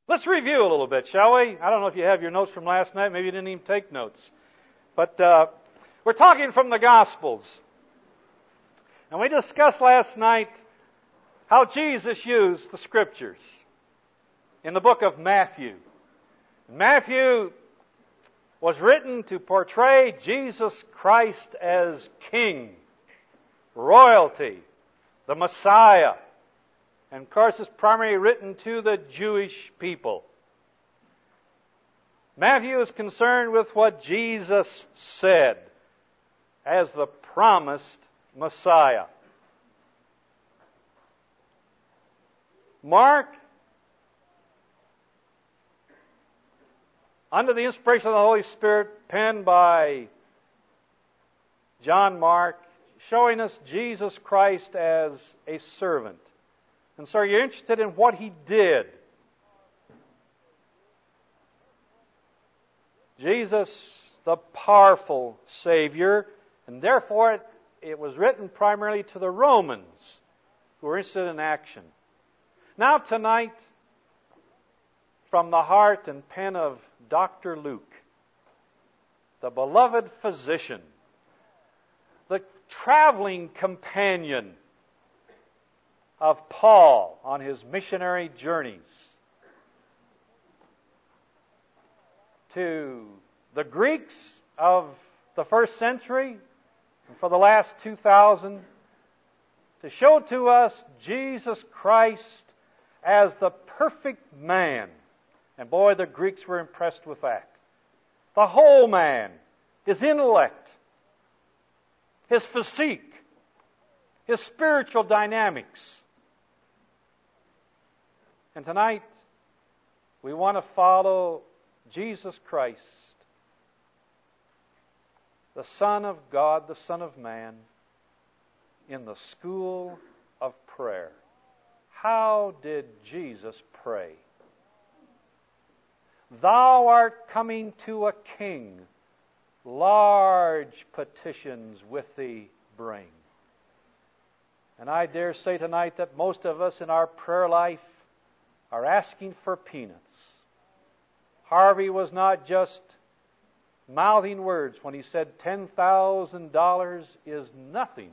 Let's review a little bit, shall we? I don't know if you have your notes from last night. Maybe you didn't even take notes. But we're talking from the Gospels. And we discussed last night how Jesus used the Scriptures in the book of Matthew. Matthew was written to portray Jesus Christ as King, royalty, the Messiah. And of course, it's primarily written to the Jewish people. Matthew is concerned with what Jesus said as the promised Messiah. Mark, under the inspiration of the Holy Spirit, penned by John Mark, showing us Jesus Christ as a servant. And so you're interested in what He did. Jesus, the powerful Savior, and therefore it was written primarily to the Romans who were interested in action. Now tonight, from the heart and pen of Dr. Luke, the beloved physician, the traveling companion of Paul on his missionary journeys, to the Greeks of the first century and for the last 2,000, to show to us Jesus Christ as the perfect man. And boy, the Greeks were impressed with that. The whole man, his intellect, his physique, his spiritual dynamics. And tonight, we want to follow Jesus Christ, the Son of God, the Son of Man, in the school of prayer. How did Jesus pray? Thou art coming to a king, large petitions with thee bring. And I dare say tonight that most of us in our prayer life are asking for peanuts. Harvey was not just mouthing words when he said $10,000 is nothing.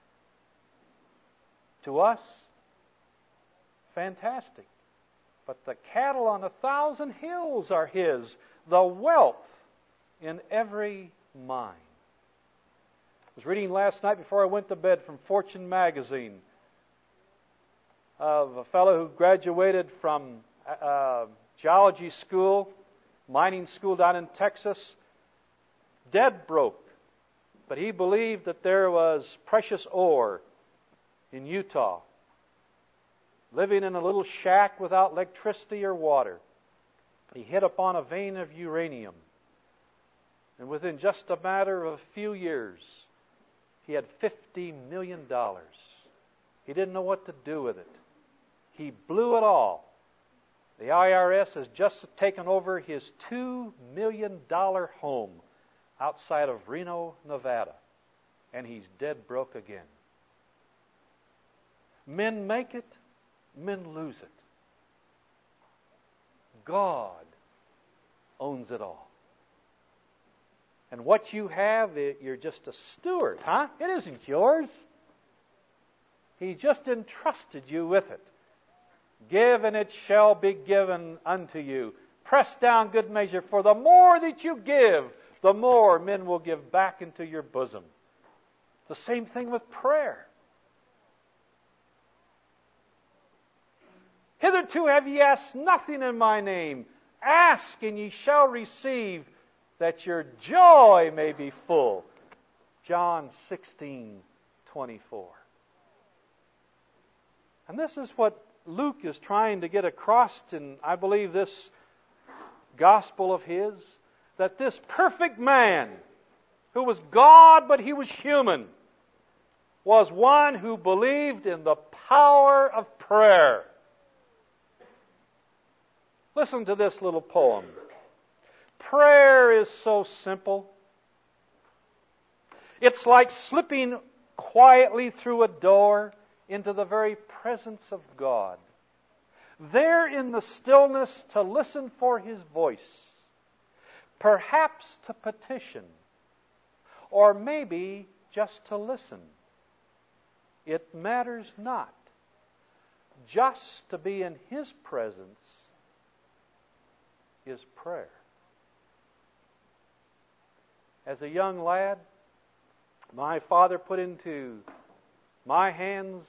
To us, fantastic. But the cattle on 1,000 hills are his, the wealth in every mine. I was reading last night before I went to bed from Fortune magazine of a fellow who graduated from geology school, mining school down in Texas, dead broke. But he believed that there was precious ore in Utah, living in a little shack without electricity or water. He hit upon a vein of uranium. And within just a matter of a few years, he had $50 million. He didn't know what to do with it. He blew it all. The IRS has just taken over his $2 million home outside of Reno, Nevada. And he's dead broke again. Men make it, men lose it. God owns it all. And what you have, you're just a steward, huh? It isn't yours. He's just entrusted you with it. Give, and it shall be given unto you. Press down, good measure, for the more that you give, the more men will give back into your bosom. The same thing with prayer. Hitherto have ye asked nothing in my name. Ask, and ye shall receive, that your joy may be full. John 16:24. And this is what Luke is trying to get across in, I believe, this gospel of his, that this perfect man, who was God but he was human, was one who believed in the power of prayer. Listen to this little poem. Prayer is so simple. It's like slipping quietly through a door into the very presence of God. there in the stillness to listen for His voice, perhaps to petition, or maybe just to listen. It matters not. Just to be in His presence is prayer. As a young lad, my father put into my hands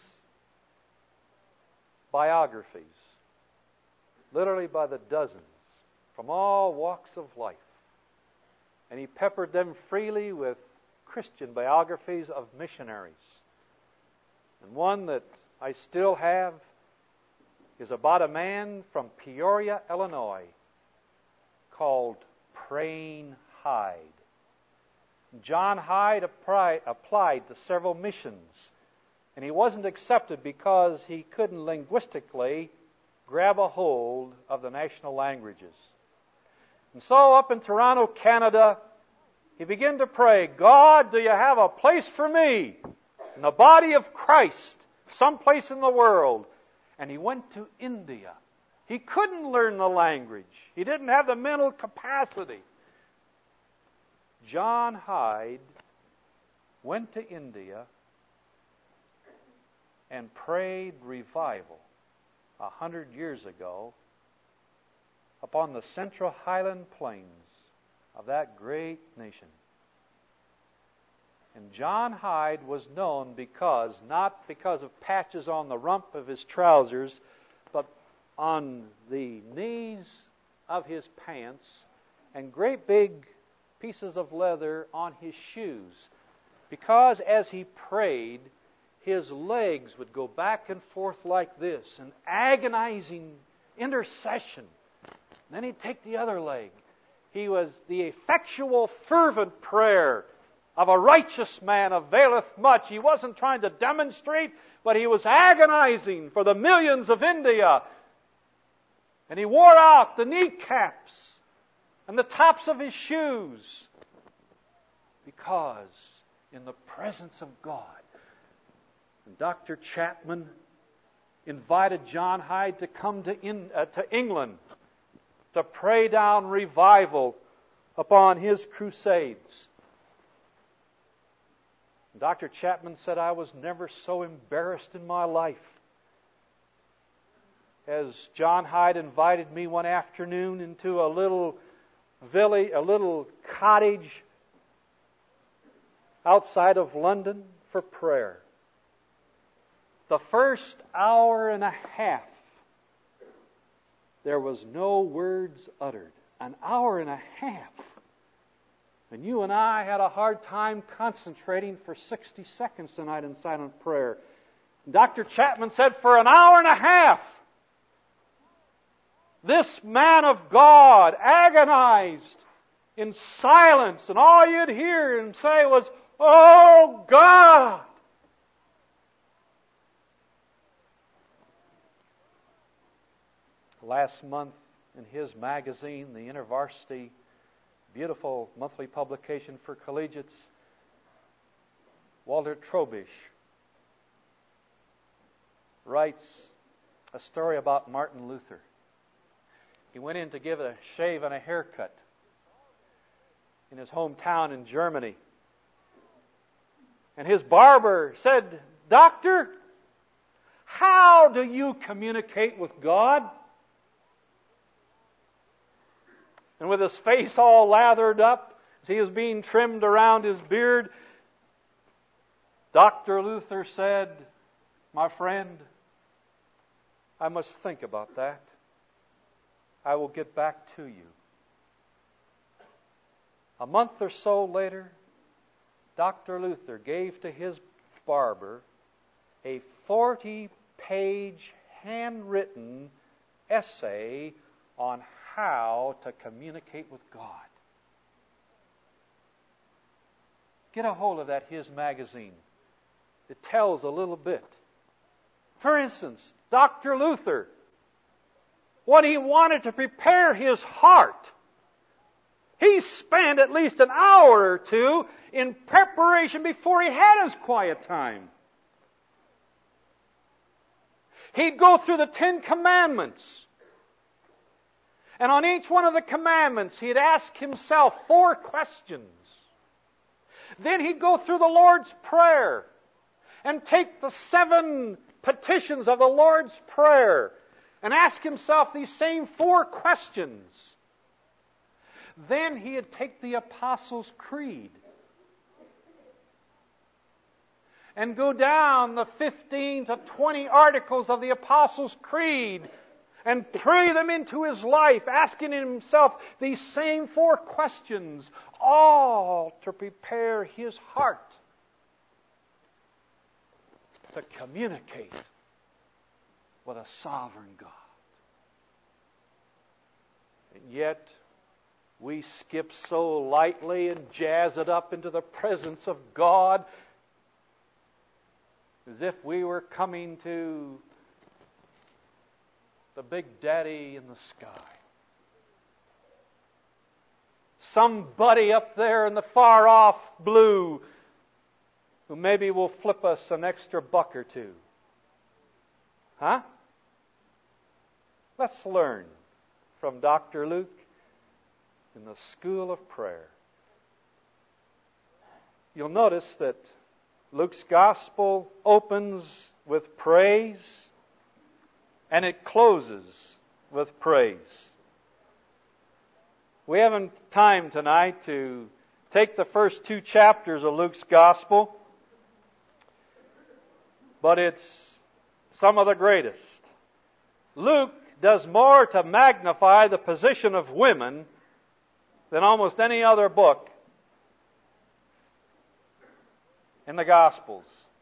biographies, literally by the dozens, from all walks of life. And he peppered them freely with Christian biographies of missionaries. And one that I still have is about a man from Peoria, Illinois, called Praying Hyde. John Hyde applied to several missions, and he wasn't accepted because he couldn't linguistically grab a hold of the national languages. And so up in Toronto, Canada, he began to pray, God, do you have a place for me in the body of Christ, someplace in the world? And he went to India. He couldn't learn the language. He didn't have the mental capacity. John Hyde went to India and prayed revival 100 years ago upon the Central Highland Plains of that great nation. And John Hyde was known not because of patches on the rump of his trousers, but on the knees of his pants and great big pieces of leather on his shoes. Because as he prayed, his legs would go back and forth like this, an agonizing intercession. Then he'd take the other leg. He was the effectual, fervent prayer of a righteous man availeth much. He wasn't trying to demonstrate, but he was agonizing for the millions of India. And he wore out the kneecaps and the tops of his shoes because in the presence of God. And Dr. Chapman invited John Hyde to come to England to pray down revival upon his crusades. Dr. Chapman said, I was never so embarrassed in my life as John Hyde invited me one afternoon into a little village, a little cottage outside of London for prayer. The first hour and a half, there was no words uttered. An hour and a half. And you and I had a hard time concentrating for 60 seconds tonight in silent prayer. Dr. Chapman said, for an hour and a half, this man of God agonized in silence, and all you'd hear him say was, "Oh God!" Last month in his magazine, the InterVarsity, beautiful monthly publication for collegiates, Walter Trobisch writes a story about Martin Luther. He went in to give a shave and a haircut in his hometown in Germany. And his barber said, "Doctor, how do you communicate with God?" And with his face all lathered up, as he was being trimmed around his beard, Dr. Luther said, "My friend, I must think about that. I will get back to you." A month or so later, Dr. Luther gave to his barber a 40-page handwritten essay on how to communicate with God. Get a hold of that, his magazine. It tells a little bit. For instance, Dr. Luther, when he wanted to prepare his heart, he spent at least an hour or two in preparation before he had his quiet time. He'd go through the 10 Commandments. And on each one of the commandments, he'd ask himself 4 questions. Then he'd go through the Lord's Prayer and take the 7 petitions of the Lord's Prayer and ask himself these same 4 questions. Then he'd take the Apostles' Creed and go down the 15 to 20 articles of the Apostles' Creed and pray them into his life, asking himself these same 4 questions, all to prepare his heart to communicate with a sovereign God. And yet, we skip so lightly and jazz it up into the presence of God as if we were coming to the Big Daddy in the sky. Somebody up there in the far-off blue who maybe will flip us an extra buck or two. Huh? Let's learn from Dr. Luke in the School of Prayer. You'll notice that Luke's Gospel opens with praise and it closes with praise. We haven't time tonight to take the first 2 chapters of Luke's Gospel, but it's some of the greatest. Luke does more to magnify the position of women than almost any other book in the Gospels.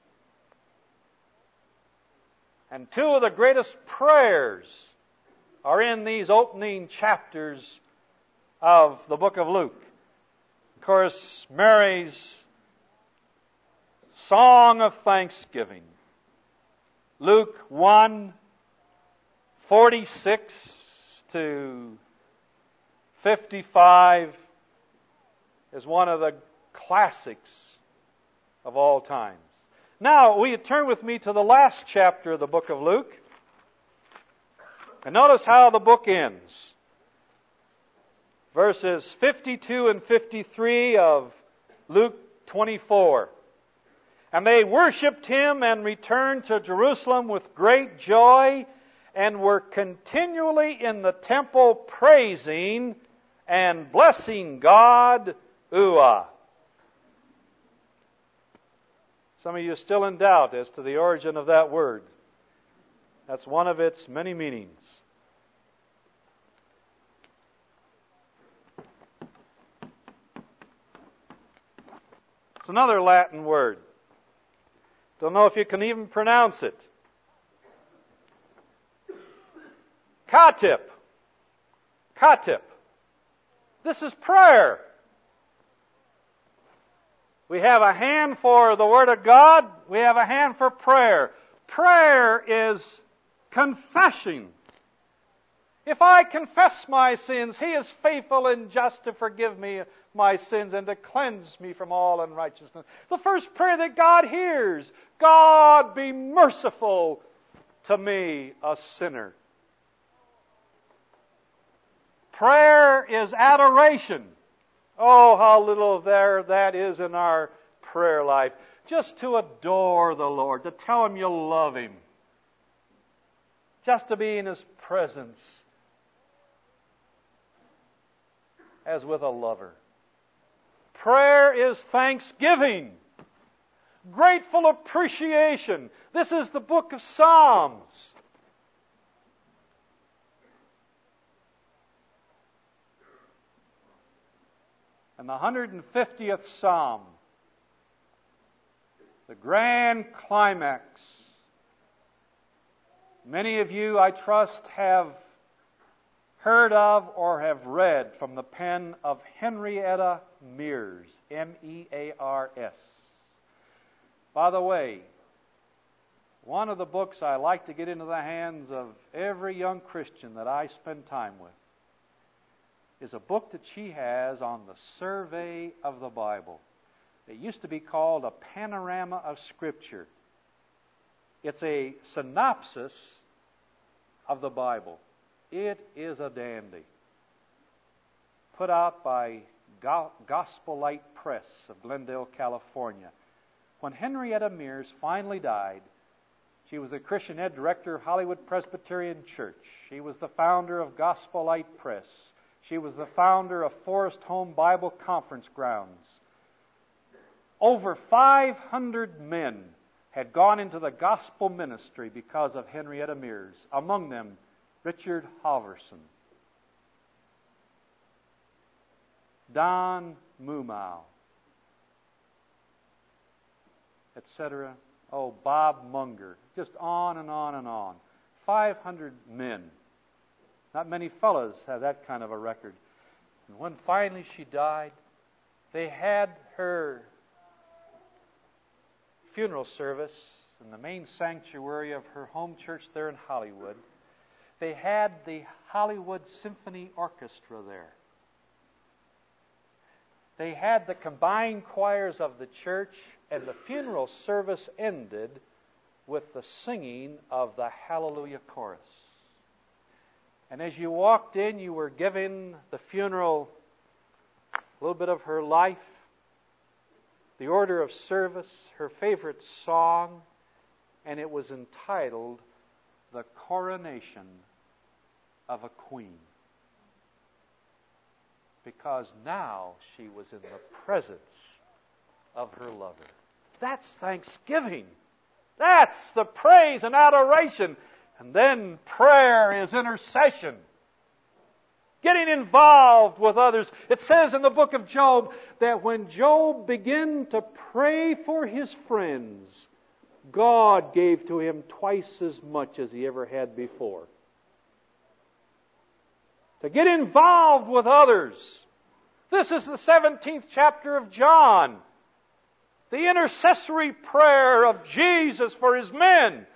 And 2 of the greatest prayers are in these opening chapters of the book of Luke. Of course, Mary's song of thanksgiving. Luke 1:46 to 55 is one of the classics of all times. Now, will you turn with me to the last chapter of the book of Luke? And notice how the book ends. Verses 52 and 53 of Luke 24. And they worshipped him and returned to Jerusalem with great joy and were continually in the temple praising and blessing God. Uah. Some of you are still in doubt as to the origin of that word. That's one of its many meanings. It's another Latin word. Don't know if you can even pronounce it. Katip. Katip. This is prayer. We have a hand for the Word of God. We have a hand for prayer. Prayer is confession. If I confess my sins, He is faithful and just to forgive me my sins and to cleanse me from all unrighteousness. The first prayer that God hears, God be merciful to me, a sinner. Prayer is adoration. Oh, how little there that is in our prayer life. Just to adore the Lord, to tell Him you love Him. Just to be in His presence as with a lover. Prayer is thanksgiving, grateful appreciation. This is the book of Psalms. And the 150th Psalm, the grand climax. Many of you, I trust, have heard of or have read from the pen of Henrietta Mears, M-E-A-R-S. By the way, one of the books I like to get into the hands of every young Christian that I spend time with is a book that she has on the survey of the Bible. It used to be called a panorama of Scripture. It's a synopsis of the Bible. It is a dandy. Put out by Gospel Light Press of Glendale, California. When Henrietta Mears finally died, she was the Christian Ed Director of Hollywood Presbyterian Church. She was the founder of Gospel Light Press. She was the founder of Forest Home Bible Conference Grounds. Over 500 men had gone into the gospel ministry because of Henrietta Mears, among them Richard Halverson, Don Mumau, etc. Oh, Bob Munger, just on and on and on. 500 men. Not many fellows have that kind of a record. And when finally she died, they had her funeral service in the main sanctuary of her home church there in Hollywood. They had the Hollywood Symphony Orchestra there. They had the combined choirs of the church, and the funeral service ended with the singing of the Hallelujah Chorus. And as you walked in, you were given the funeral, a little bit of her life, the order of service, her favorite song, and it was entitled The Coronation of a Queen. Because now she was in the presence of her lover. That's thanksgiving. That's the praise and adoration. And then prayer is intercession. Getting involved with others. It says in the book of Job that when Job began to pray for his friends, God gave to him twice as much as he ever had before. To get involved with others. This is the 17th chapter of John. The intercessory prayer of Jesus for His men.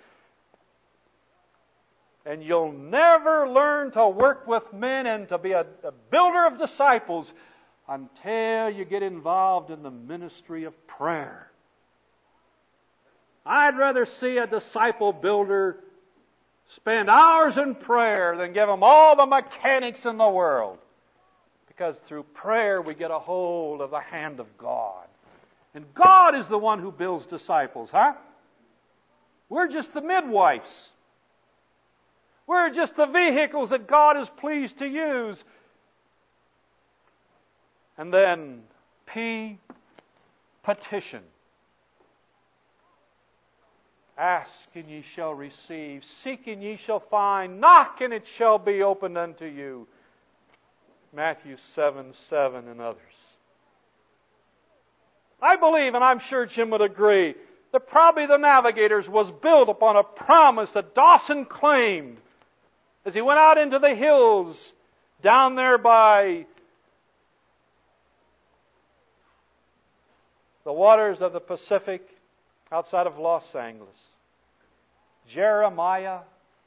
And you'll never learn to work with men and to be a builder of disciples until you get involved in the ministry of prayer. I'd rather see a disciple builder spend hours in prayer than give them all the mechanics in the world. Because through prayer we get a hold of the hand of God. And God is the one who builds disciples, huh? We're just the midwives. We're just the vehicles that God is pleased to use. And then P, petition. Ask and ye shall receive. Seek and ye shall find. Knock and it shall be opened unto you. Matthew 7:7 and others. I believe, and I'm sure Jim would agree, that probably the Navigators was built upon a promise that Dawson claimed as he went out into the hills down there by the waters of the Pacific outside of Los Angeles. Jeremiah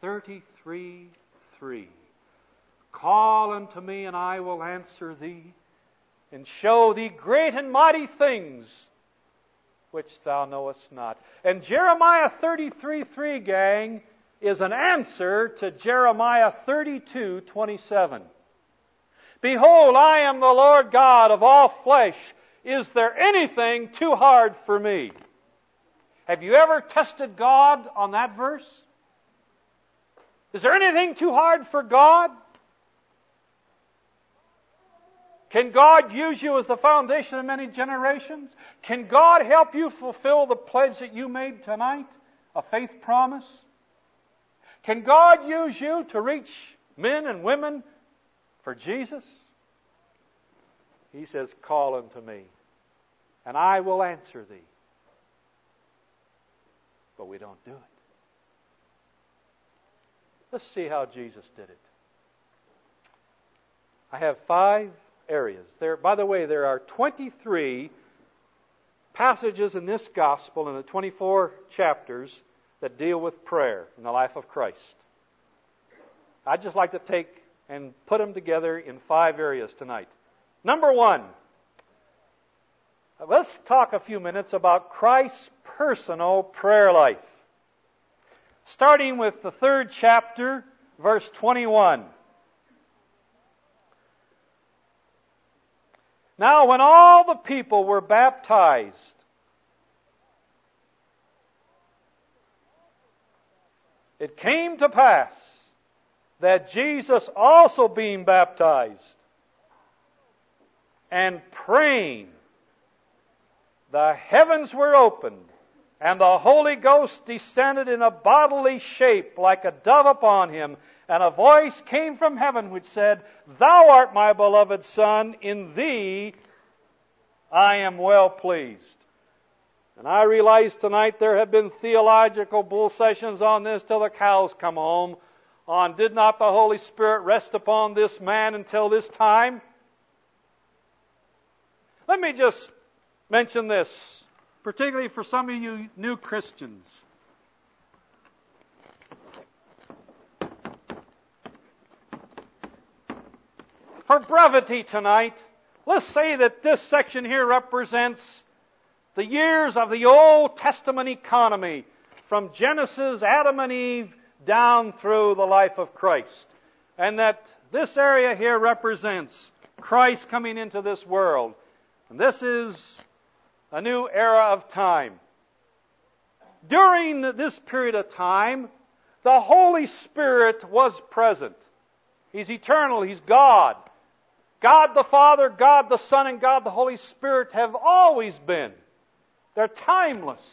33:3. Call unto me, and I will answer thee, and show thee great and mighty things which thou knowest not. And Jeremiah 33:3, gang, is an answer to Jeremiah 32:27. Behold, I am the Lord God of all flesh. Is there anything too hard for me? Have you ever tested God on that verse? Is there anything too hard for God? Can God use you as the foundation of many generations? Can God help you fulfill the pledge that you made tonight? A faith promise? Can God use you to reach men and women for Jesus? He says, call unto me, and I will answer thee. But we don't do it. Let's see how Jesus did it. I have 5 areas. By the way, there are 23 passages in this gospel in the 24 chapters that deal with prayer in the life of Christ. I'd just like to take and put them together in 5 areas tonight. Number 1, let's talk a few minutes about Christ's personal prayer life. Starting with the 3rd chapter verse 21. Now, when all the people were baptized, it came to pass that Jesus also being baptized and praying, the heavens were opened, and the Holy Ghost descended in a bodily shape like a dove upon him, and a voice came from heaven which said, Thou art my beloved Son, in thee I am well pleased. And I realize tonight there have been theological bull sessions on this till the cows come home, on did not the Holy Spirit rest upon this man until this time? Let me just mention this, particularly for some of you new Christians. For brevity tonight, let's say that this section here represents the years of the Old Testament economy, from Genesis, Adam and Eve, down through the life of Christ. And that this area here represents Christ coming into this world. And this is a new era of time. During this period of time, the Holy Spirit was present. He's eternal. He's God. God the Father, God the Son, and God the Holy Spirit have always been. They're timeless.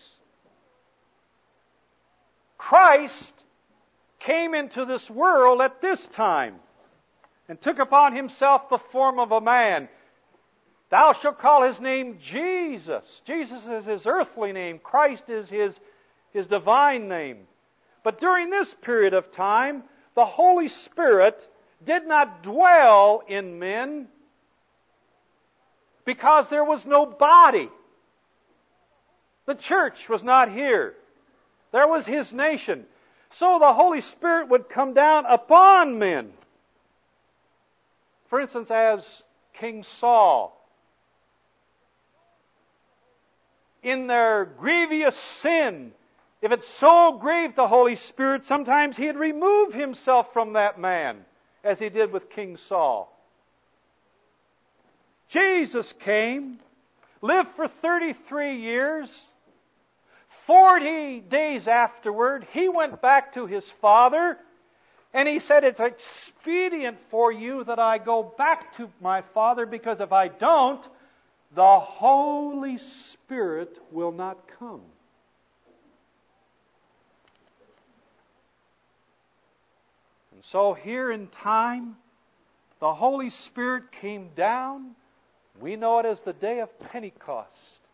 Christ came into this world at this time and took upon himself the form of a man. Thou shalt call his name Jesus. Jesus is his earthly name. Christ is his divine name. But during this period of time, the Holy Spirit did not dwell in men because there was no body. The church was not here. There was his nation. So the Holy Spirit would come down upon men. For instance, as King Saul, in their grievous sin, if it so grieved the Holy Spirit, sometimes he'd remove himself from that man, as he did with King Saul. Jesus came, lived for 33 years. 40 days afterward, he went back to his Father, and he said, It's expedient for you that I go back to my Father, because if I don't, the Holy Spirit will not come. And so here in time, the Holy Spirit came down. We know it as the day of Pentecost.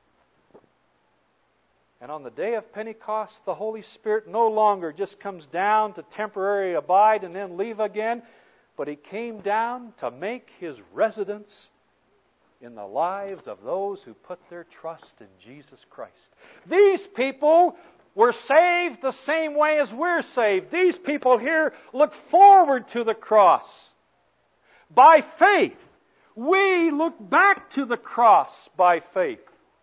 And on the day of Pentecost, the Holy Spirit no longer just comes down to temporarily abide and then leave again, but He came down to make His residence in the lives of those who put their trust in Jesus Christ. These people were saved the same way as we're saved. These people here look forward to the cross. By faith, we look back to the cross by faith.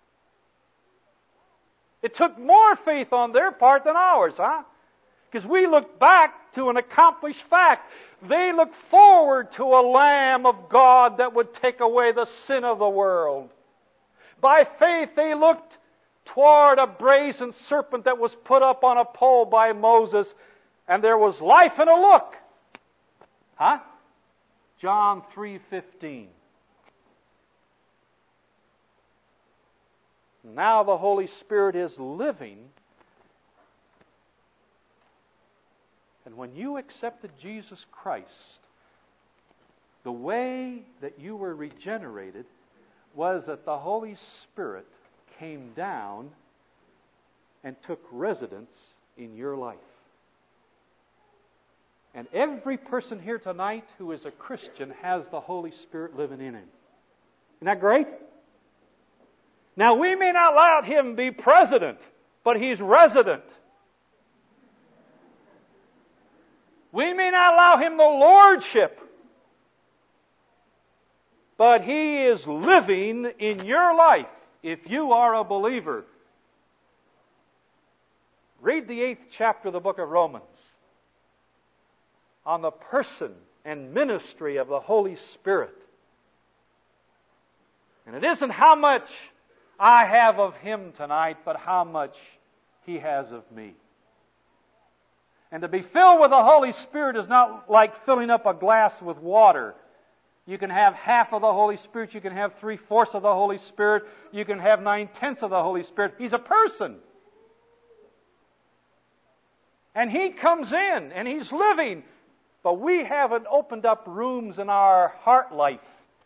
It took more faith on their part than ours, huh? Because we look back to an accomplished fact. They look forward to a Lamb of God that would take away the sin of the world. By faith, they looked toward a brazen serpent that was put up on a pole by Moses, and there was life in a look. Huh? John 3:15. Now the Holy Spirit is living. And when you accepted Jesus Christ, the way that you were regenerated was that the Holy Spirit came down and took residence in your life. And every person here tonight who is a Christian has the Holy Spirit living in him. Isn't that great? Now, we may not let Him be president, but He's resident. We may not allow Him the lordship, but He is living in your life if you are a believer. Read the 8th chapter of the book of Romans. on the person and ministry of the Holy Spirit. And it isn't how much I have of Him tonight, but how much He has of me. And to be filled with the Holy Spirit is not like filling up a glass with water. You can have half of the Holy Spirit, you can have 3/4 of the Holy Spirit, you can have 9/10 of the Holy Spirit. He's a person. And He comes in, and He's living, but we haven't opened up rooms in our heart life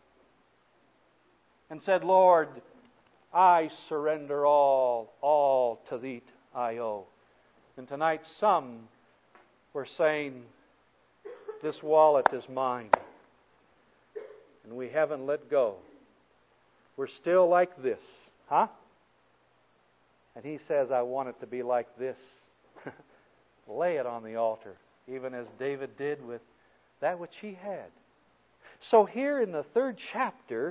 and said, Lord, I surrender all to Thee I owe. And tonight some were saying, this wallet is mine. And we haven't let go. We're still like this. Huh? And He says, I want it to be like this. Lay it on the altar, even as David did with that which he had. So here in the 3rd chapter,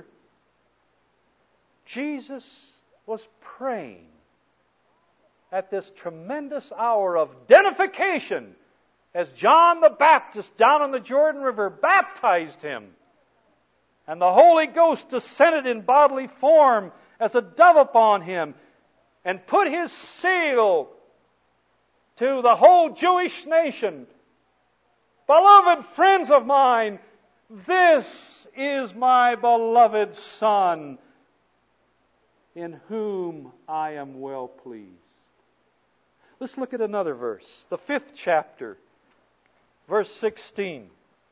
Jesus was praying at this tremendous hour of identification as John the Baptist down on the Jordan River baptized Him. And the Holy Ghost descended in bodily form as a dove upon Him and put His seal to the whole Jewish nation. Beloved friends of mine, this is my beloved Son, in whom I am well pleased. Let's look at another verse. The 5th chapter, verse 16.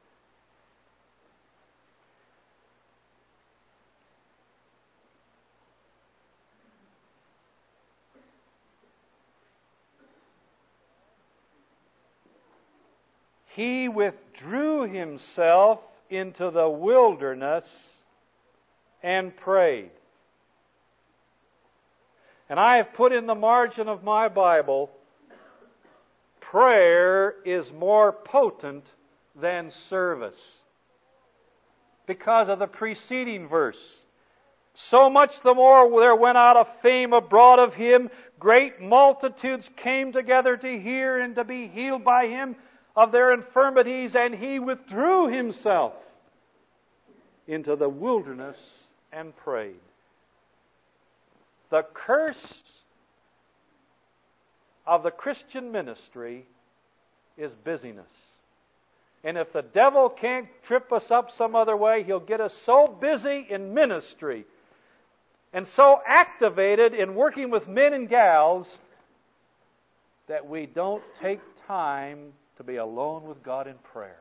He withdrew Himself into the wilderness and prayed. And I have put in the margin of my Bible, prayer is more potent than service. Because of the preceding verse. So much the more there went out a fame abroad of Him, great multitudes came together to hear and to be healed by Him of their infirmities, and He withdrew Himself into the wilderness and prayed. The curse of the Christian ministry is busyness. And if the devil can't trip us up some other way, he'll get us so busy in ministry and so activated in working with men and gals that we don't take time to be alone with God in prayer.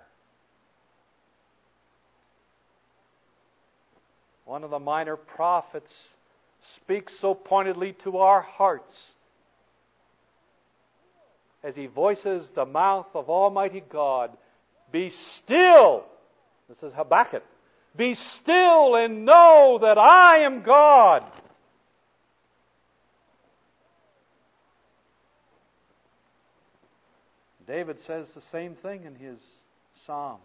One of the minor prophets speaks so pointedly to our hearts as he voices the mouth of Almighty God, be still. This is Habakkuk. Be still and know that I am God. David says the same thing in his Psalms.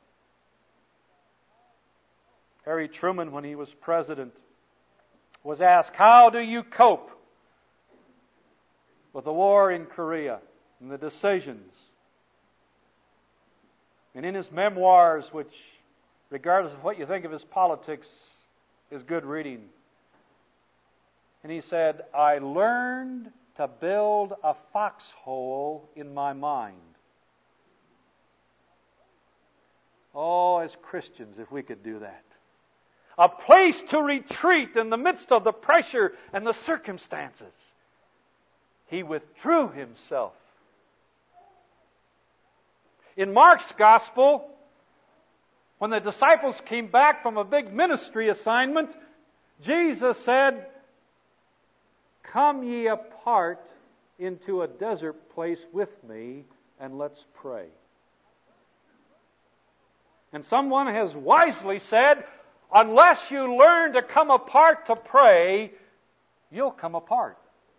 Harry Truman, when he was president, was asked, how do you cope with the war in Korea and the decisions? And in his memoirs, which, regardless of what you think of his politics, is good reading, and he said, I learned to build a foxhole in my mind. Oh, as Christians, if we could do that. A place to retreat in the midst of the pressure and the circumstances. He withdrew Himself. In Mark's Gospel, when the disciples came back from a big ministry assignment, Jesus said, come ye apart into a desert place with me, and let's pray. And someone has wisely said, unless you learn to come apart to pray, you'll come apart.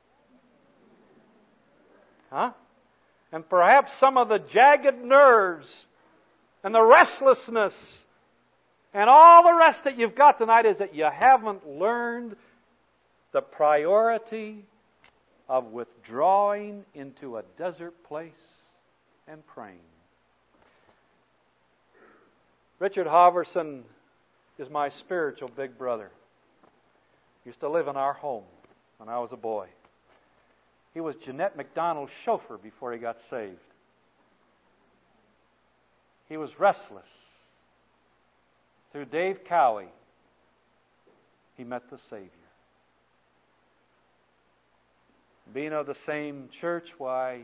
Huh? And perhaps some of the jagged nerves and the restlessness and all the rest that you've got tonight is that you haven't learned the priority of withdrawing into a desert place and praying. Richard Halverson is my spiritual big brother. He used to live in our home when I was a boy. He was Jeanette MacDonald's chauffeur before he got saved. He was restless. Through Dave Cowie, he met the Savior. Being of the same church, why,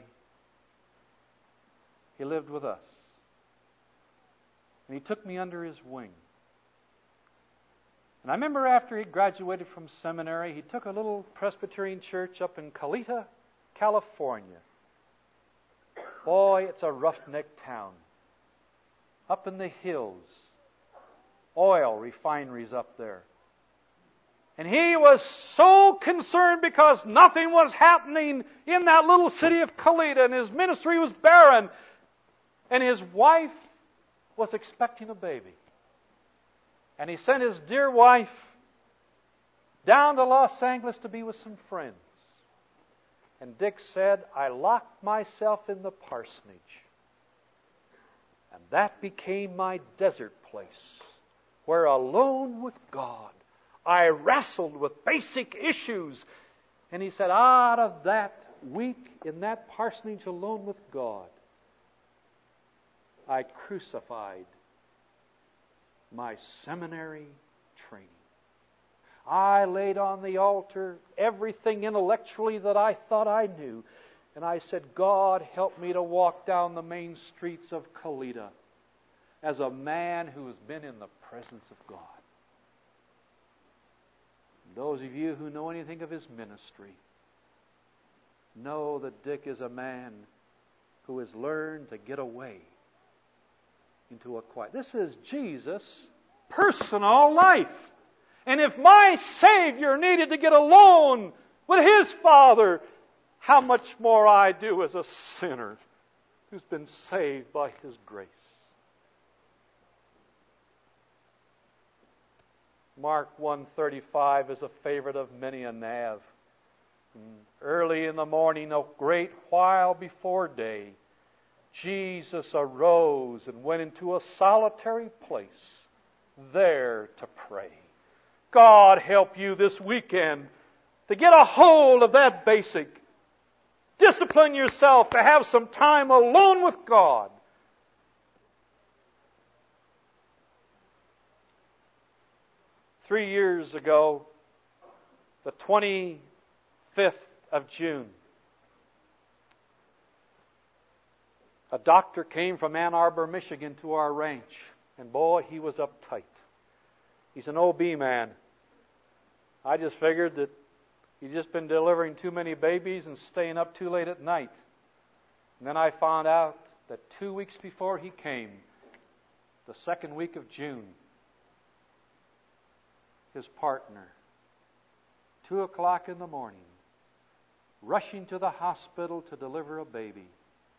he lived with us. And he took me under his wing. And I remember after he graduated from seminary, he took a little Presbyterian church up in Colita, California. Boy, it's a roughneck town. Up in the hills. Oil refineries up there. And he was so concerned because nothing was happening in that little city of Colita, and his ministry was barren. And his wife was expecting a baby. And he sent his dear wife down to Los Angeles to be with some friends. And Dick said, I locked myself in the parsonage. And that became my desert place, where alone with God, I wrestled with basic issues. And he said, out of that week in that parsonage alone with God, I crucified my seminary training. I laid on the altar everything intellectually that I thought I knew. And I said, God, help me to walk down the main streets of Colita as a man who has been in the presence of God. Those of you who know anything of his ministry know that Dick is a man who has learned to get away into a quiet. This is Jesus' personal life. And if my Savior needed to get alone with His Father, how much more I do as a sinner who's been saved by His grace. Mark 1:35 is a favorite of many a Nav. Early in the morning, a great while before day, Jesus arose and went into a solitary place there to pray. God help you this weekend to get a hold of that basic. Discipline yourself to have some time alone with God. Three years ago, the 25th of June, a doctor came from Ann Arbor, Michigan to our ranch. And boy, he was uptight. He's an OB man. I just figured that he'd just been delivering too many babies and staying up too late at night. And then I found out that 2 weeks before he came, the second week of June, his partner, 2 o'clock in the morning, rushing to the hospital to deliver a baby,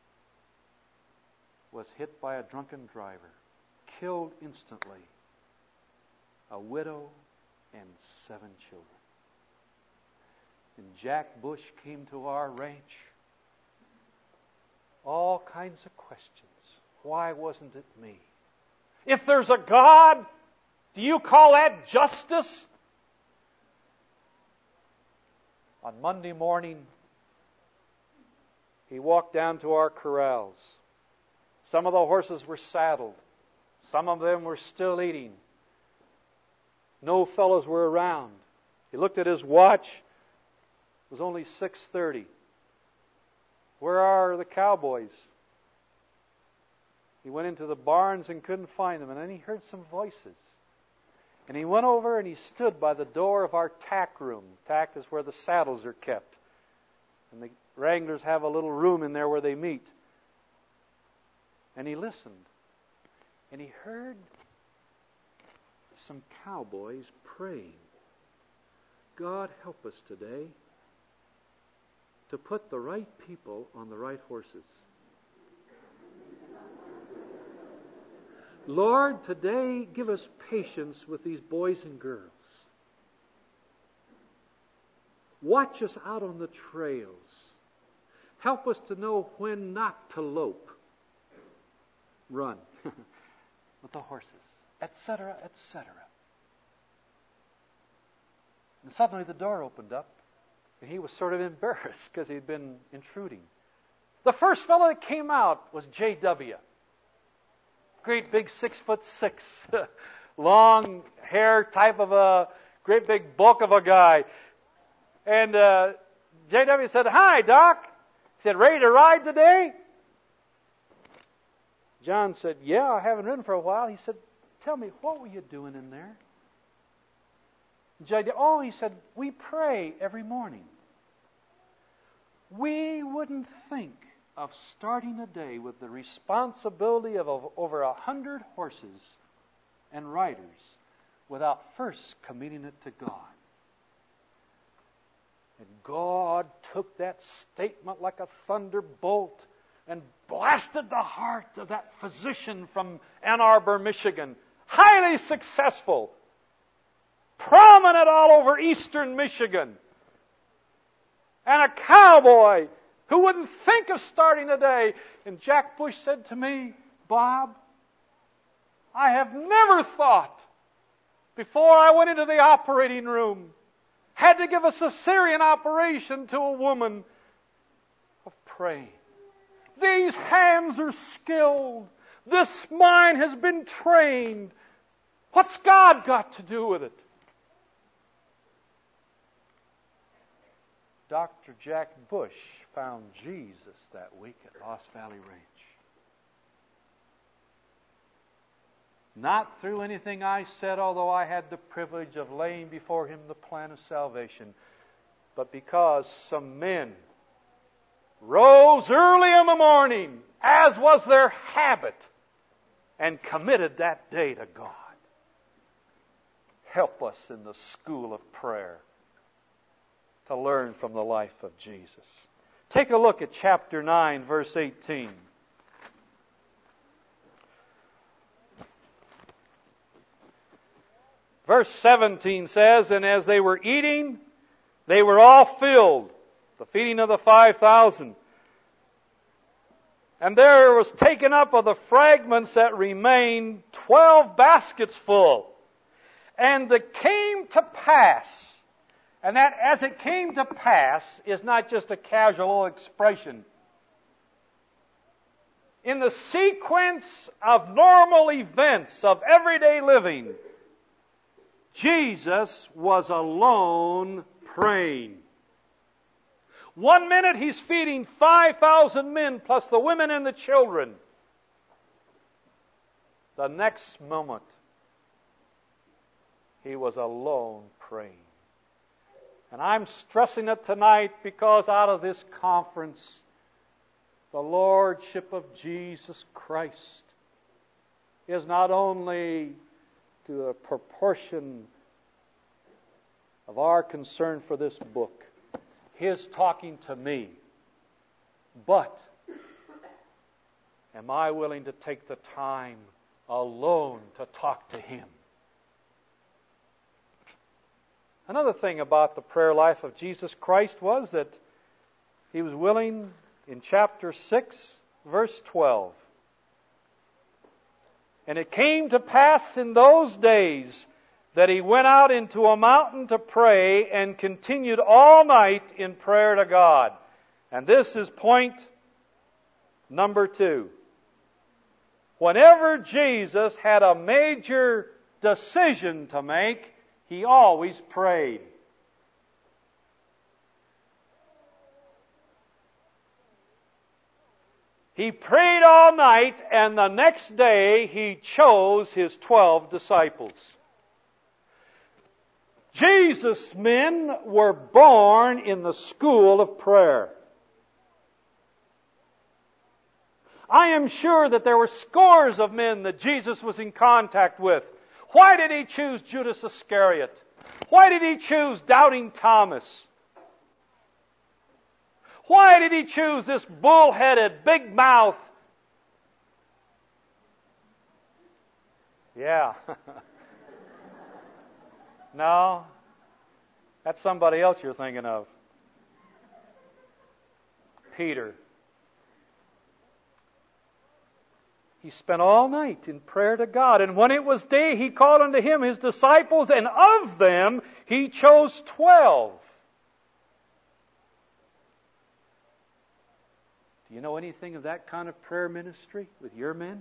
was hit by a drunken driver, killed instantly, a widow and 7 children. And Jack Bush came to our ranch. All kinds of questions. Why wasn't it me? If there's a God, do you call that justice? On Monday morning, he walked down to our corrals. Some of the horses were saddled. Some of them were still eating. No fellows were around. He looked at his watch. It was only 6:30. Where are the cowboys? He went into the barns and couldn't find them. And then he heard some voices. And he went over and he stood by the door of our tack room. Tack is where the saddles are kept. And the wranglers have a little room in there where they meet. And he listened. And he heard some cowboys praying. God, help us today to put the right people on the right horses. Lord, today give us patience with these boys and girls. Watch us out on the trails. Help us to know when not to lope. Run with the horses. etc., etc. And suddenly the door opened up, and he was sort of embarrassed because he'd been intruding. The first fellow that came out was J.W. Great big 6'6", long hair type of a great big bulk of a guy. And J.W. said, "Hi, Doc." He said, "Ready to ride today?" John said, "Yeah, I haven't ridden for a while." He said, "Tell me, what were you doing in there?" J.W., "Oh," he said, "we pray every morning." We wouldn't think of starting a day with the responsibility of over 100 horses and riders without first committing it to God. And God took that statement like a thunderbolt and blasted the heart of that physician from Ann Arbor, Michigan, highly successful, prominent all over eastern Michigan, and a cowboy who wouldn't think of starting a day. And Jack Bush said to me, "Bob, I have never thought, before I went into the operating room, had to give a cesarean operation to a woman, of praying. These hands are skilled. This mind has been trained. What's God got to do with it?" Dr. Jack Bush found Jesus that week at Lost Valley Ranch. Not through anything I said, although I had the privilege of laying before him the plan of salvation, but because some men rose early in the morning, as was their habit, and committed that day to God. Help us in the school of prayer to learn from the life of Jesus. Take a look at chapter 9, verse 18. Verse 17 says, "And as they were eating, they were all filled," the feeding of the 5,000. "And there was taken up of the fragments that remained 12 baskets full. And it came to pass," and that "as it came to pass" is not just a casual expression. In the sequence of normal events of everyday living, Jesus was alone praying. 1 minute he's feeding 5,000 men plus the women and the children. The next moment he was alone praying. And I'm stressing it tonight because out of this conference, the Lordship of Jesus Christ is not only to a proportion of our concern for this book, His talking to me, but am I willing to take the time alone to talk to Him? Another thing about the prayer life of Jesus Christ was that He was willing, in chapter 6, verse 12, "And it came to pass in those days that He went out into a mountain to pray and continued all night in prayer to God." And this is point number 2. Whenever Jesus had a major decision to make, He always prayed. He prayed all night, and the next day He chose His 12 disciples. Jesus' men were born in the school of prayer. I am sure that there were scores of men that Jesus was in contact with. Why did He choose Judas Iscariot? Why did He choose doubting Thomas? Why did He choose this bull-headed, big-mouth? Yeah. No, that's somebody else you're thinking of. Peter. He spent all night in prayer to God. And when it was day, He called unto Him His disciples, and of them He chose 12. Do you know anything of that kind of prayer ministry with your men?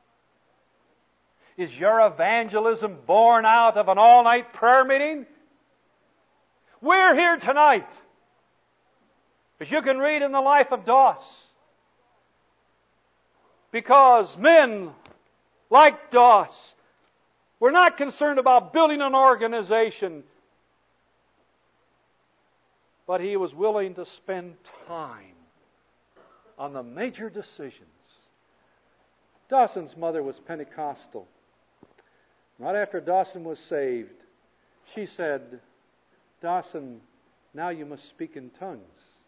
Is your evangelism born out of an all-night prayer meeting? We're here tonight, as you can read in the life of Doss, because men like Doss were not concerned about building an organization, but he was willing to spend time on the major decisions. Dawson's mother was Pentecostal. Right after Dawson was saved, she said, "Dawson, now you must speak in tongues,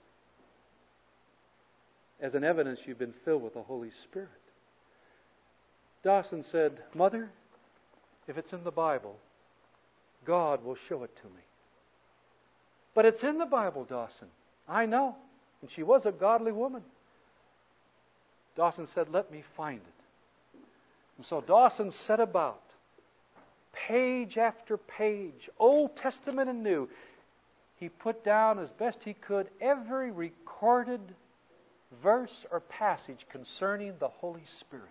as an evidence you've been filled with the Holy Spirit." Dawson said, "Mother, if it's in the Bible, God will show it to me." "But it's in the Bible, Dawson." "I know." And she was a godly woman. Dawson said, "Let me find it." And so Dawson set about, page after page, Old Testament and New. He put down as best he could every recorded verse or passage concerning the Holy Spirit.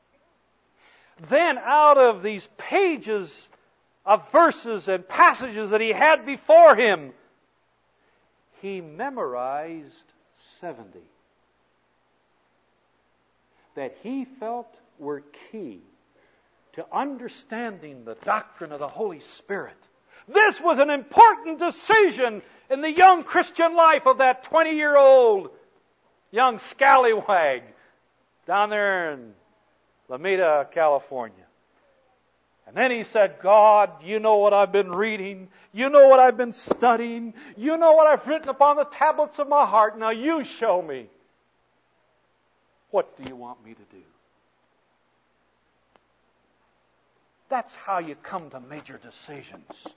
Then out of these pages of verses and passages that he had before him, he memorized 70 that he felt were key to understanding the doctrine of the Holy Spirit. This was an important decision in the young Christian life of that 20-year-old young scallywag down there in Lomita, California. And then he said, "God, you know what I've been reading. You know what I've been studying. You know what I've written upon the tablets of my heart. Now you show me. What do you want me to do?" That's how you come to major decisions.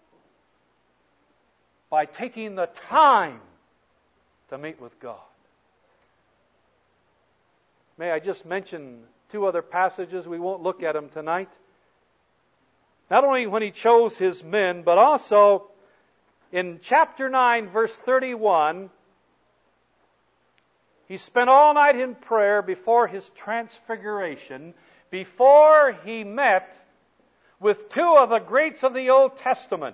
By taking the time to meet with God. May I just mention 2 other passages? We won't look at them tonight. Not only when he chose his men, but also in chapter 9, verse 31, he spent all night in prayer before his transfiguration, before he met with 2 of the greats of the Old Testament,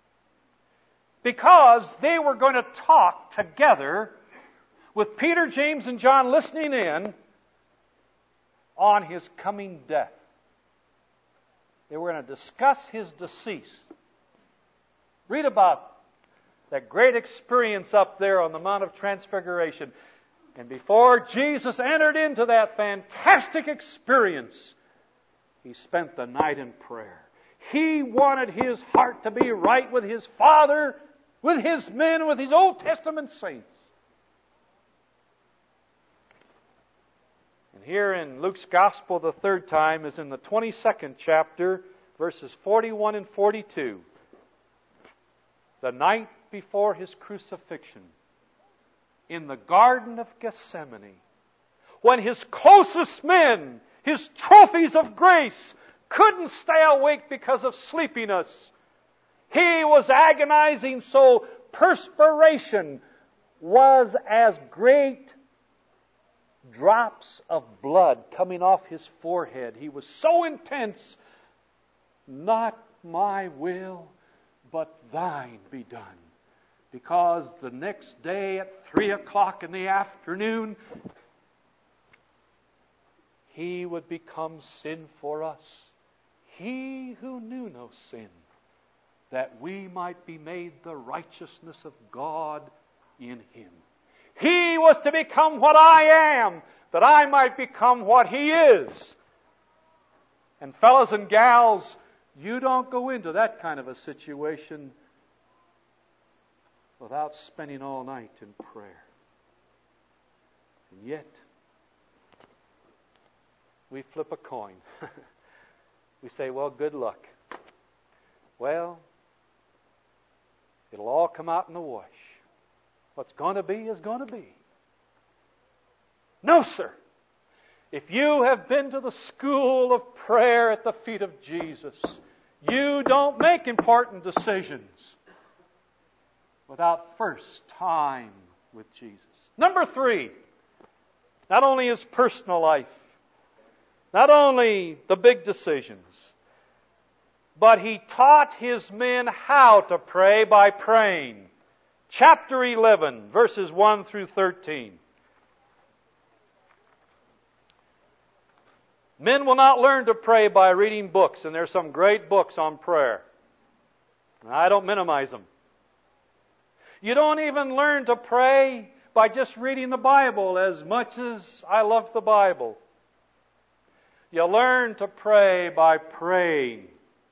because they were going to talk together with Peter, James, and John listening in on his coming death. They were going to discuss his decease. Read about that great experience up there on the Mount of Transfiguration. And before Jesus entered into that fantastic experience, he spent the night in prayer. He wanted his heart to be right with his Father, with his men, with his Old Testament saints. And here in Luke's Gospel, the 3rd time, is in the 22nd chapter, verses 41 and 42. The night before his crucifixion, in the Garden of Gethsemane, when his closest men, his trophies of grace, couldn't stay awake because of sleepiness, he was agonizing, so perspiration was as great drops of blood coming off his forehead. He was so intense. "Not my will, but thine be done." Because the next day at 3 o'clock in the afternoon, he would become sin for us. He who knew no sin, that we might be made the righteousness of God in him. He was to become what I am, that I might become what he is. And fellas and gals, you don't go into that kind of a situation without spending all night in prayer. And yet, we flip a coin. We say, "Well, good luck." Well, it'll all come out in the wash. What's going to be is going to be. No, sir. If you have been to the school of prayer at the feet of Jesus, you don't make important decisions without first time with Jesus. Number 3, not only his personal life, not only the big decisions, but he taught his men how to pray by praying. Chapter 11, verses 1 through 13. Men will not learn to pray by reading books, and there's some great books on prayer. I don't minimize them. You don't even learn to pray by just reading the Bible as much as I love the Bible. You learn to pray by praying.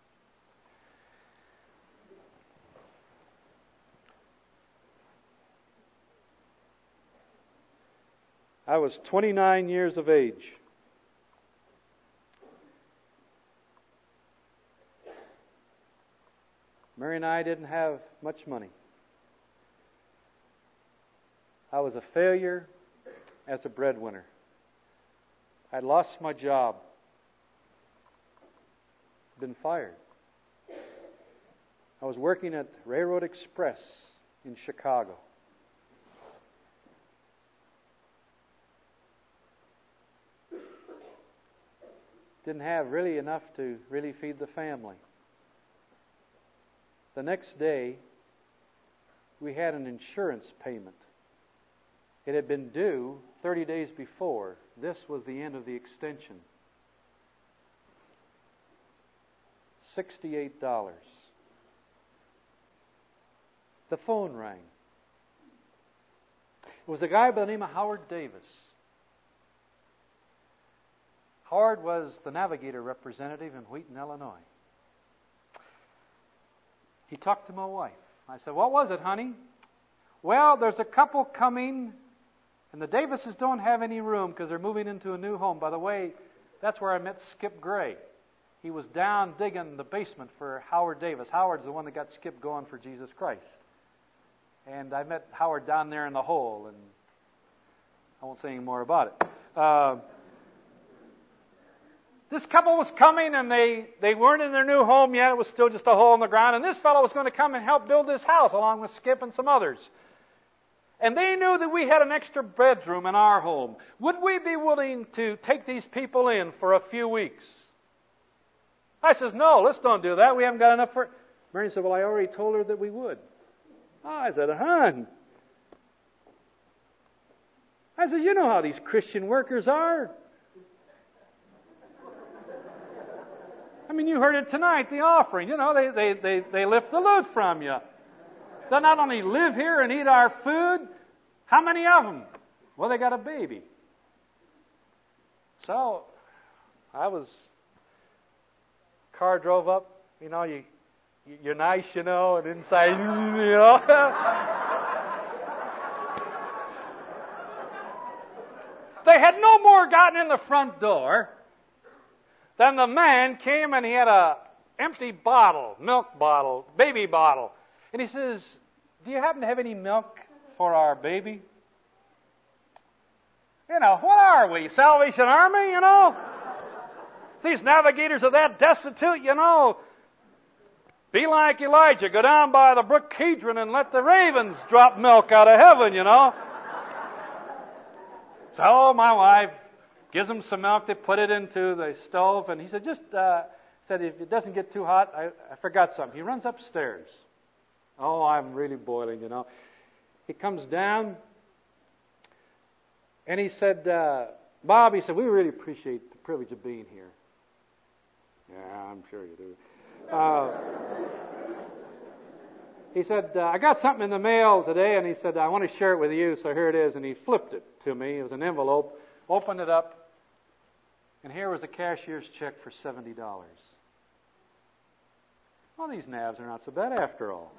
I was 29 years of age. Mary and I didn't have much money. I was a failure as a breadwinner. I'd lost my job. Been fired. I was working at Railroad Express in Chicago. Didn't have really enough to really feed the family. The next day, we had an insurance payment. It had been due 30 days before. This was the end of the extension. $68. The phone rang. It was a guy by the name of Howard Davis. Howard was the Navigator representative in Wheaton, Illinois. He talked to my wife. I said, "What was it, honey?" "Well, there's a couple coming, and the Davises don't have any room because they're moving into a new home." By the way, that's where I met Skip Gray. He was down digging the basement for Howard Davis. Howard's the one that got Skip going for Jesus Christ. And I met Howard down there in the hole, and I won't say any more about it. This couple was coming, and they weren't in their new home yet. It was still just a hole in the ground. And this fellow was going to come and help build this house along with Skip and some others. And they knew that we had an extra bedroom in our home. Would we be willing to take these people in for a few weeks? I says, "No, let's don't do that. We haven't got enough for..." Mary said, "Well, I already told her that we would." I said, "Hon." I said, "You know how these Christian workers are. I mean, you heard it tonight, the offering. You know, they lift the loot from you. They not only live here and eat our food, how many of them? Well, they got a baby." So, car drove up, you know, you're nice, you know, and inside, you know. They had no more gotten in the front door than the man came and he had a empty bottle, milk bottle, baby bottle. And he says, "Do you happen to have any milk for our baby?" You know, what are we, Salvation Army, you know? These navigators are that destitute, you know. Be like Elijah, go down by the brook Kidron and let the ravens drop milk out of heaven, you know. So my wife gives him some milk. They put it into the stove, and he said, said if it doesn't get too hot, I forgot something. He runs upstairs. "Oh, I'm really boiling, you know." He comes down, and he said, "Bob," he said, "we really appreciate the privilege of being here." "Yeah, I'm sure you do." He said, "I got something in the mail today," and he said, "I want to share it with you, so here it is." And he flipped it to me. It was an envelope. Opened it up, and here was a cashier's check for $70. Well, these navs are not so bad after all.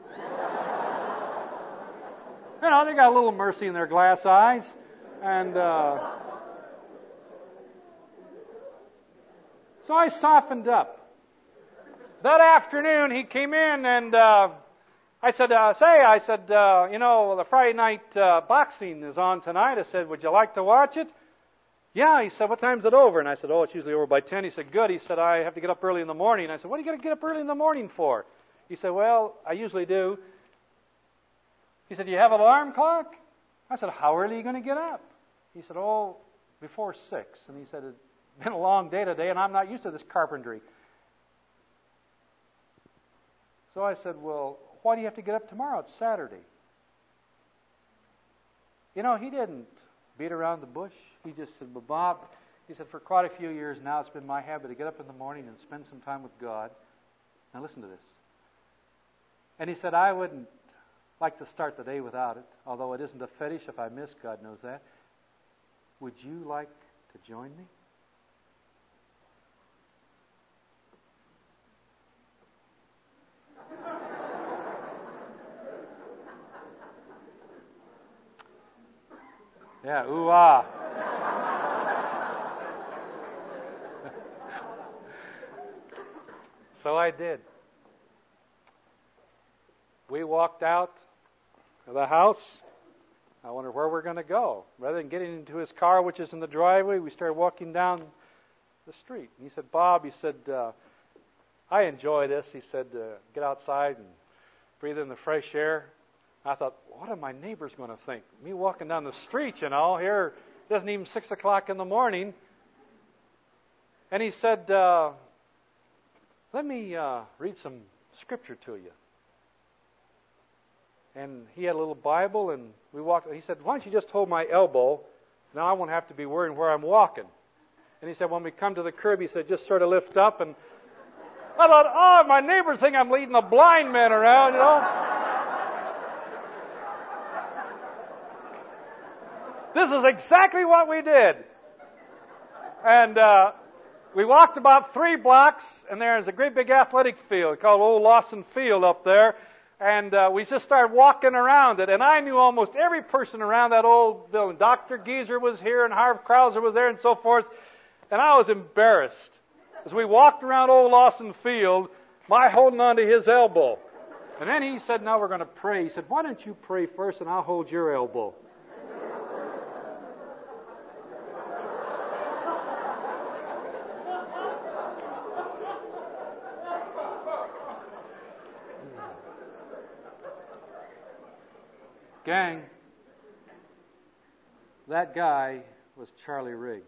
You know, they got a little mercy in their glass eyes. And so I softened up. That afternoon, he came in, and I said, you know, the Friday night boxing is on tonight. I said, "Would you like to watch it?" Yeah, he said, what time's it over? And I said, oh, it's usually over by 10. He said, good. He said, I have to get up early in the morning. And I said, what are you going to get up early in the morning for? He said, well, I usually do. He said, do you have an alarm clock? I said, how early are you going to get up? He said, oh, before 6. And he said, it's been a long day today, and I'm not used to this carpentry. So I said, well, why do you have to get up tomorrow? It's Saturday. You know, he didn't beat around the bush. He just said, well, Bob, he said, for quite a few years now, it's been my habit to get up in the morning and spend some time with God. Now listen to this. And he said, I wouldn't like to start the day without it, although it isn't a fetish if I miss, God knows that. Would you like to join me? Yeah, ooh-ah. So I did. We walked out of the house. I wondered where we're going to go. Rather than getting into his car, which is in the driveway, we started walking down the street. And he said, Bob, he said, I enjoy this. He said, get outside and breathe in the fresh air. I thought, what are my neighbors going to think? Me walking down the street, you know, here, it isn't even 6 o'clock in the morning. And he said, let me read some scripture to you. And he had a little Bible, and we walked. He said, why don't you just hold my elbow? Now I won't have to be worrying where I'm walking. And he said, when we come to the curb, he said, just sort of lift up. And I thought, oh, my neighbors think I'm leading a blind man around, you know. This is exactly what we did. And we walked about 3 blocks, and there's a great big athletic field called Old Lawson Field up there. And we just started walking around it. And I knew almost every person around that old building. Dr. Geezer was here, and Harv Krauser was there, and so forth. And I was embarrassed. As we walked around Old Lawson Field, my holding on to his elbow. And then he said, now we're going to pray. He said, why don't you pray first, and I'll hold your elbow. Gang, that guy was Charlie Riggs.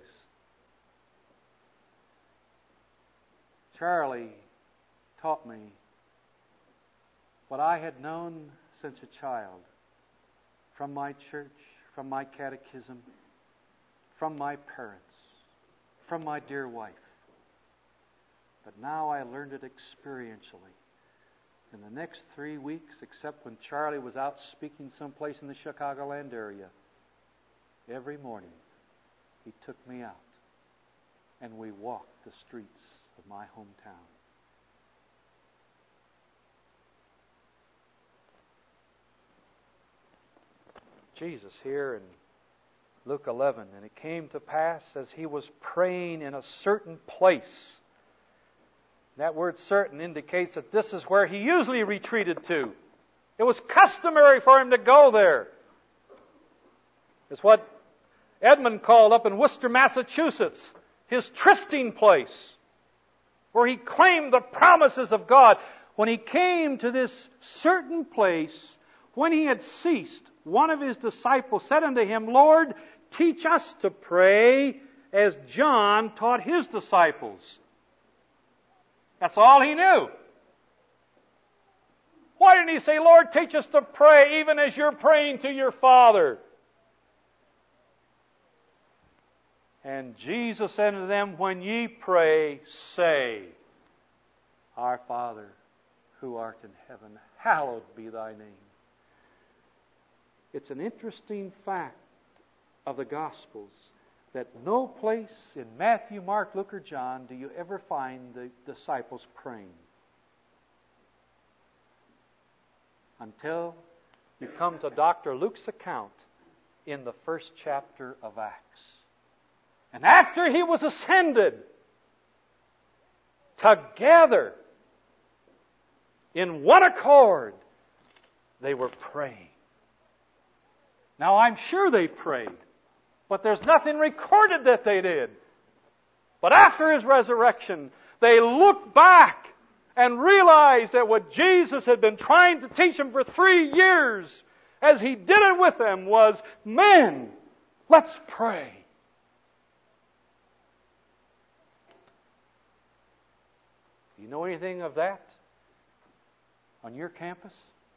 Charlie taught me what I had known since a child, from my church, from my catechism, from my parents, from my dear wife. But now I learned it experientially. In the next 3 weeks, except when Charlie was out speaking someplace in the Chicagoland area, every morning he took me out and we walked the streets of my hometown. Jesus here in Luke 11, and it came to pass as he was praying in a certain place. That word certain indicates that this is where he usually retreated to. It was customary for him to go there. It's what Edmund called up in Worcester, Massachusetts, his trysting place, where he claimed the promises of God. When he came to this certain place, when he had ceased, one of his disciples said unto him, Lord, teach us to pray as John taught his disciples. That's all he knew. Why didn't he say, Lord, teach us to pray even as you're praying to your Father? And Jesus said unto them, when ye pray, say, Our Father, who art in heaven, hallowed be thy name. It's an interesting fact of the Gospels that no place in Matthew, Mark, Luke, or John do you ever find the disciples praying. Until you come to Dr. Luke's account in the first chapter of Acts. And after he was ascended, together, in one accord, they were praying. Now I'm sure they prayed. But there's nothing recorded that they did. But after His resurrection, they looked back and realized that what Jesus had been trying to teach them for 3 years, as He did it with them, was, men, let's pray. Do you know anything of that on your campus?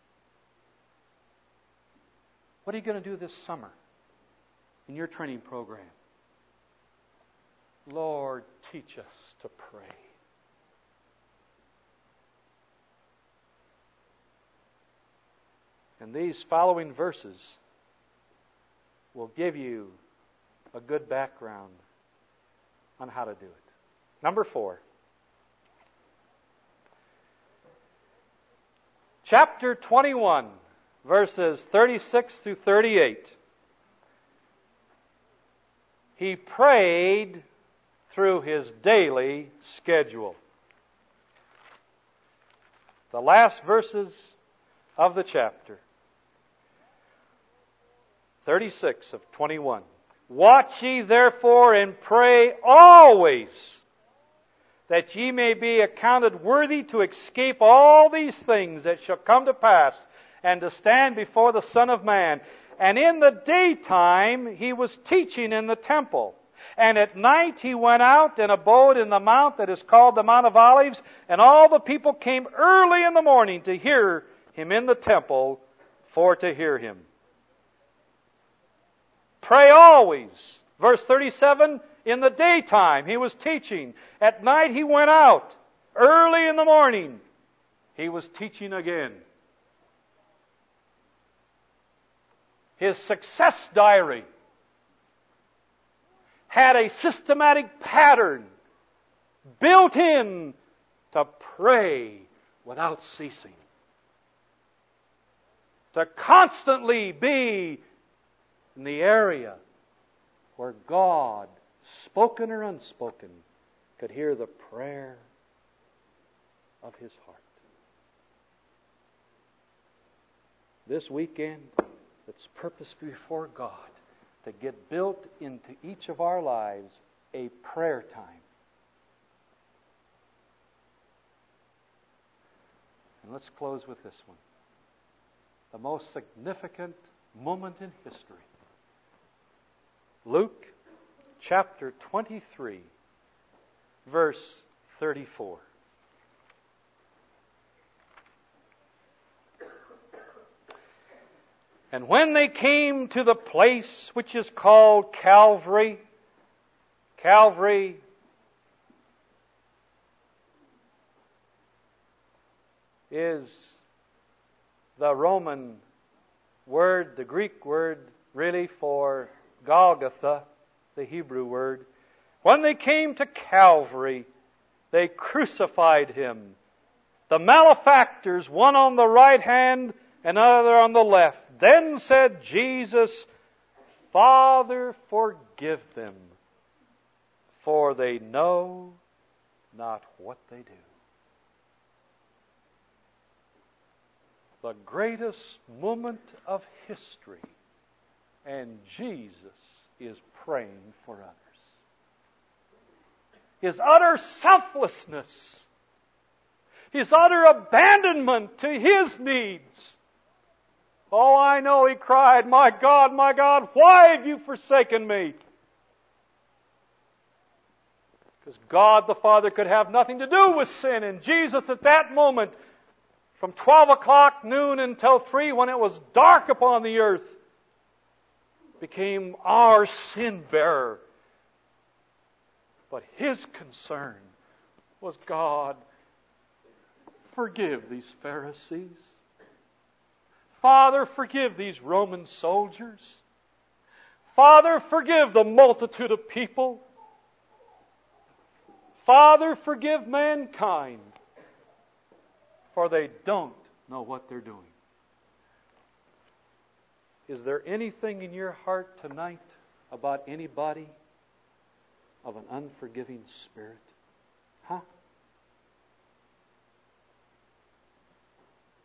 What are you going to do this summer in your training program? Lord, teach us to pray. And these following verses will give you a good background on how to do it. Number 4. Chapter 21, verses 36 through 38. He prayed through his daily schedule. The last verses of the chapter. 36 of 21. Watch ye therefore and pray always, that ye may be accounted worthy to escape all these things that shall come to pass, and to stand before the Son of Man. And in the daytime he was teaching in the temple. And at night he went out and abode in the mount that is called the Mount of Olives, and all the people came early in the morning to hear him in the temple, for to hear him. Pray always. Verse 37, in the daytime he was teaching. At night he went out. Early in the morning he was teaching again. His success diary had a systematic pattern built in to pray without ceasing. To constantly be in the area where God, spoken or unspoken, could hear the prayer of his heart. This weekend, let's purpose before God to get built into each of our lives a prayer time. And let's close with this one. The most significant moment in history. Luke chapter 23, verse 34. And when they came to the place which is called Calvary, Calvary is the Roman word, the Greek word really for Golgotha, the Hebrew word. When they came to Calvary, they crucified him. The malefactors, one on the right hand, another on the left. Then said Jesus, Father, forgive them, for they know not what they do. The greatest moment of history, and Jesus is praying for others. His utter selflessness, his utter abandonment to his needs. Oh, I know, he cried, my God, why have you forsaken me? Because God the Father could have nothing to do with sin. And Jesus at that moment, from 12 o'clock noon until 3, when it was dark upon the earth, became our sin bearer. But his concern was, God, forgive these Pharisees. Father, forgive these Roman soldiers. Father, forgive the multitude of people. Father, forgive mankind, for they don't know what they're doing. Is there anything in your heart tonight about anybody of an unforgiving spirit? Huh?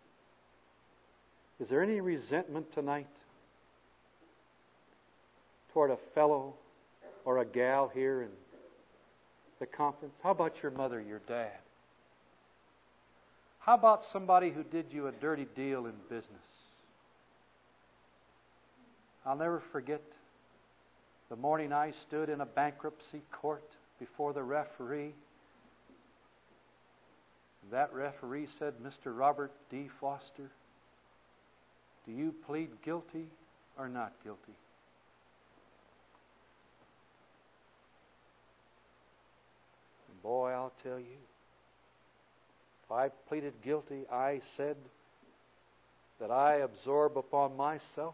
Is there any resentment tonight toward a fellow or a gal here in the conference? How about your mother, your dad? How about somebody who did you a dirty deal in business? I'll never forget the morning I stood in a bankruptcy court before the referee. That referee said, "Mr. Robert D. Foster, do you plead guilty or not guilty?" And boy, I'll tell you, if I pleaded guilty, I said that I absorb upon myself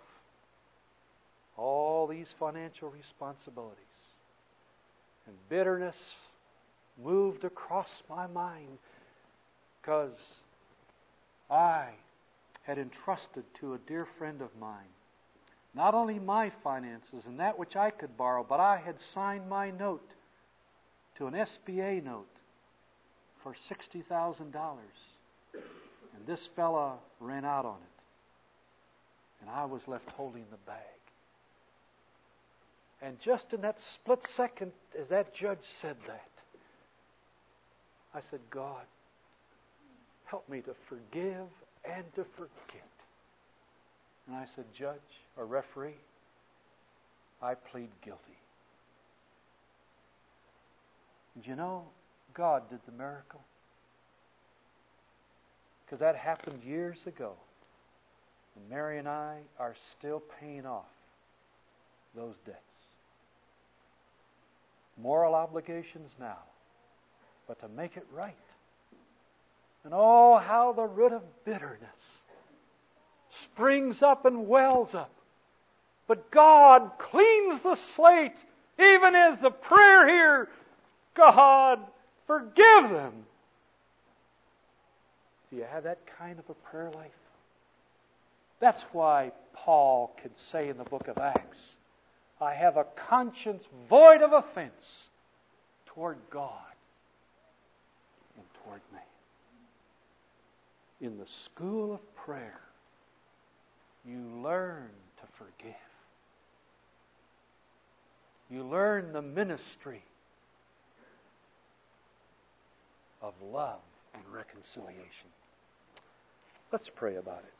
all these financial responsibilities. And bitterness moved across my mind because I had entrusted to a dear friend of mine not only my finances and that which I could borrow, but I had signed my note to an SBA note for $60,000. And this fella ran out on it. And I was left holding the bag. And just in that split second, as that judge said that, I said, "God, help me to forgive and to forget." And I said, "Judge or referee, I plead guilty." And you know, God did the miracle. Because that happened years ago. And Mary and I are still paying off those debts. Moral obligations now, but to make it right. And oh, how the root of bitterness springs up and wells up. But God cleans the slate, even as the prayer here, "God, forgive them." Do you have that kind of a prayer life? That's why Paul could say in the book of Acts, "I have a conscience void of offense toward God and toward man." In the school of prayer, you learn to forgive. You learn the ministry of love and reconciliation. Let's pray about it.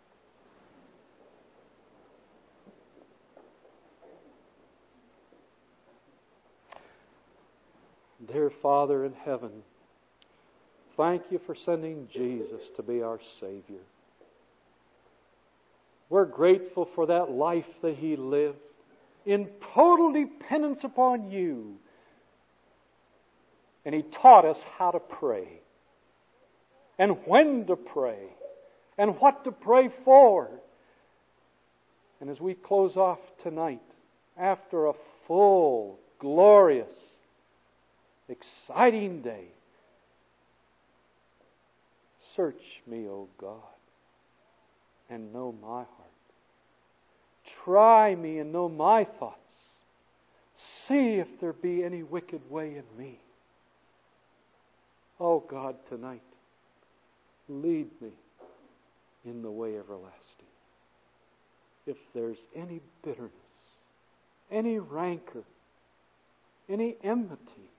Dear Father in heaven, thank you for sending Jesus to be our Savior. We're grateful for that life that He lived in total dependence upon you. And He taught us how to pray, and when to pray, and what to pray for. And as we close off tonight, after a full, glorious, exciting day, search me, O God, and know my heart. Try me and know my thoughts. See if there be any wicked way in me. Oh God, tonight, lead me in the way everlasting. If there's any bitterness, any rancor, any enmity,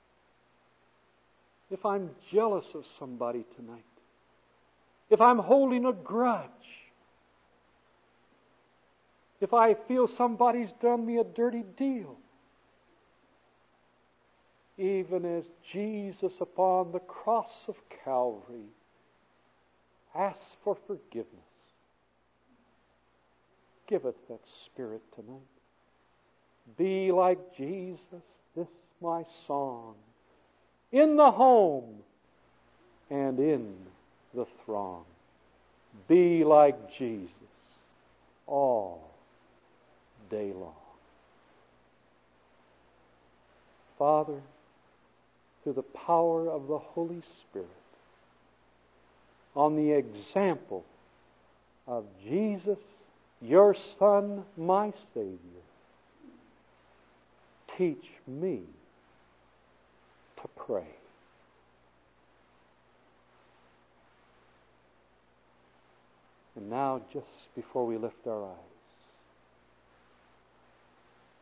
if I'm jealous of somebody tonight, if I'm holding a grudge, if I feel somebody's done me a dirty deal, even as Jesus upon the cross of Calvary asked for forgiveness, give us that spirit tonight. Be like Jesus, this my song, in the home and in the throng. Be like Jesus all day long. Father, through the power of the Holy Spirit, on the example of Jesus, your Son, my Savior, teach me to pray. And now, just before we lift our eyes,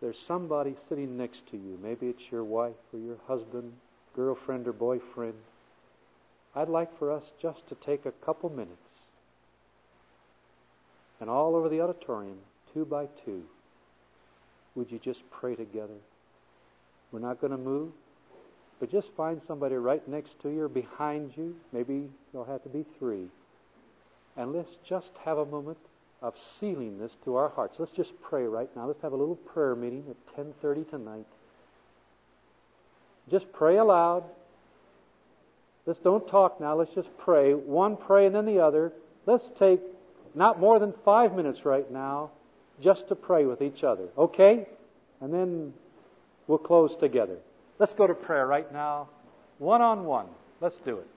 there's somebody sitting next to you, maybe it's your wife or your husband, girlfriend or boyfriend, I'd like for us just to take a couple minutes and all over the auditorium, 2 by 2, would you just pray together? We're not going to move, but just find somebody right next to you or behind you. Maybe there'll have to be 3. And let's just have a moment of sealing this to our hearts. Let's just pray right now. Let's have a little prayer meeting at 10:30 tonight. Just pray aloud. Let's don't talk now. Let's just pray. One pray and then the other. Let's take not more than 5 minutes right now just to pray with each other. Okay? And then we'll close together. Let's go to prayer right now. One-on-one. Let's do it.